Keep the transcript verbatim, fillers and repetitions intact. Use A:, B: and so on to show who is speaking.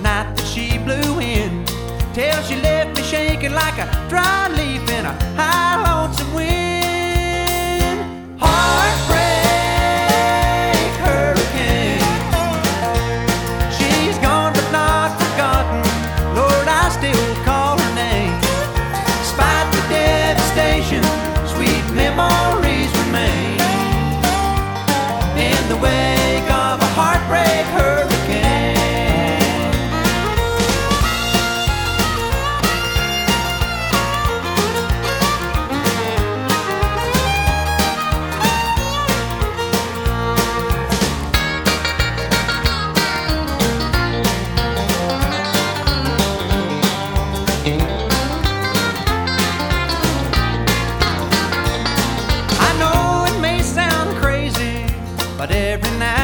A: night that she blew in, till she left me shaking like a dry leaf in a high lonesome wind. Heartbreak hurricane, she's gone but not forgotten. Lord, I still call her name. Despite the devastation, sweet memories remain in the wake of a heartbreak hurricane. I know it may sound crazy, but every night